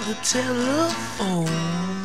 the telephone,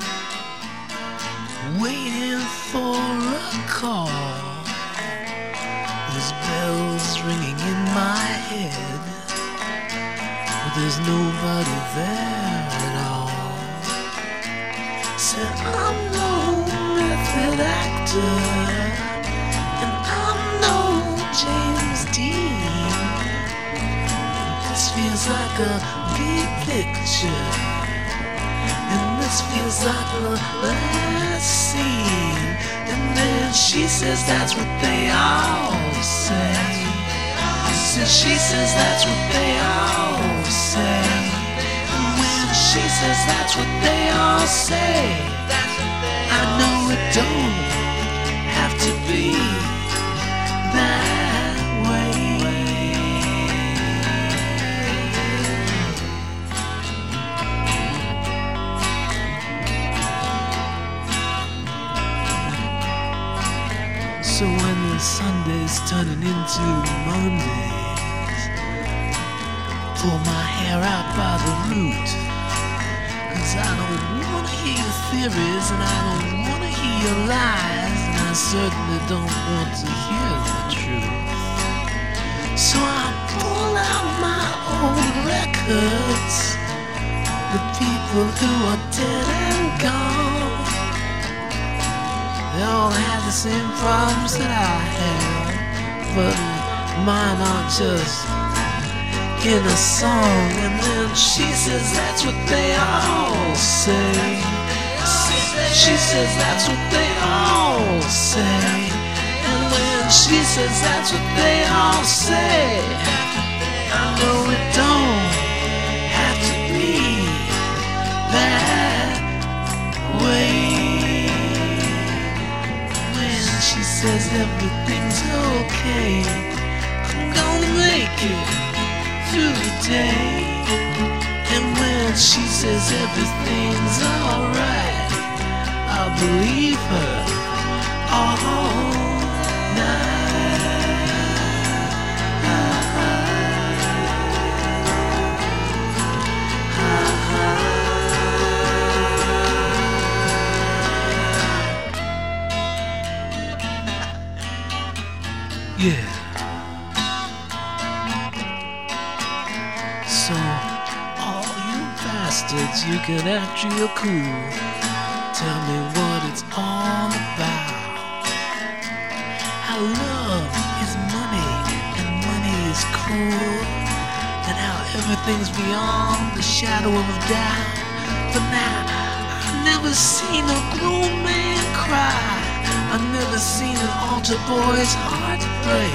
waiting for a call. There's bells ringing in my head, but there's nobody there at all. Said I'm no method actor, and I'm no James Dean. This feels like a big picture, and this feels like the last scene. And then she says that's what they all say. She says that's what they all say. And when she says that's what they all say, I know it don't have to be that way. So when the Sunday's turning into Mondays, pull my hair out by the root, 'cause I don't wanna hear your theories, and I don't wanna hear your lies, and I certainly don't want to hear the truth. So I pull out my old records, the people who are dead and gone. They all had the same problems that I had, but mine aren't just in a song. And then she says that's what they all say. She says that's what they all say. And when she says that's what they all say, I know it don't have to be that way. She says everything's okay, I'm gonna make it through the day. And when she says everything's alright, I'll believe her all night. Yeah. So, all you bastards, you can act real cool. Tell me what it's all about. How love is money and money is cruel, and how everything's beyond the shadow of a doubt. But now, I've never seen a grown man cry. I've never seen an altar boy's heart break.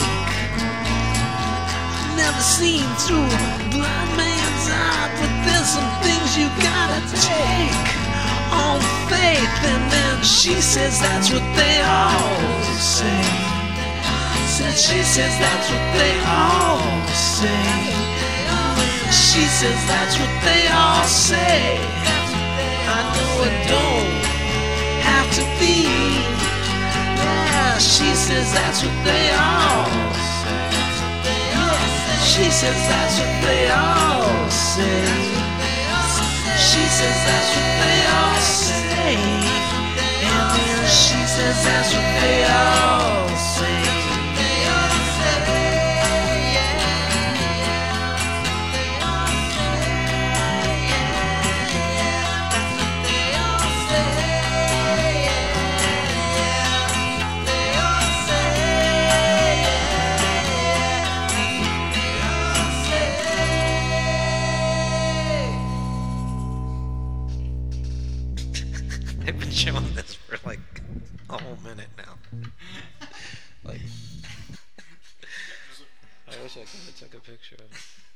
I've never seen through a blind man's eye, but there's some things you gotta take on faith. And then she says that's what they all say. She says that's what they all say. She says that's what they all say. I know it don't have to be. She says that's what they all say. She says that's what they all say. She says that's what they all say. And then she says that's what they all say. They've been showing this for like a whole minute now. Like, I wish I could have took a picture of it.